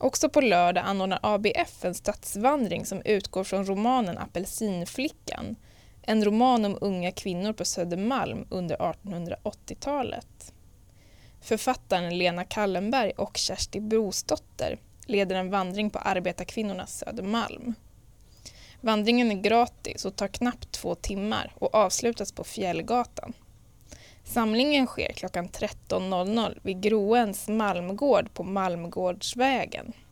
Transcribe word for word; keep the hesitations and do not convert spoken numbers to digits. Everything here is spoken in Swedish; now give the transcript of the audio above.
Också på lördag anordnar A B F en stadsvandring som utgår från romanen Apelsinflickan, en roman om unga kvinnor på Södermalm under artonhundraåttiotalet. Författaren Lena Kallenberg och Kersti Brosdotter leder en vandring på arbetarkvinnornas Södermalm. Vandringen är gratis och tar knappt två timmar och avslutas på Fjällgatan. Samlingen sker klockan tretton vid Groens Malmgård på Malmgårdsvägen.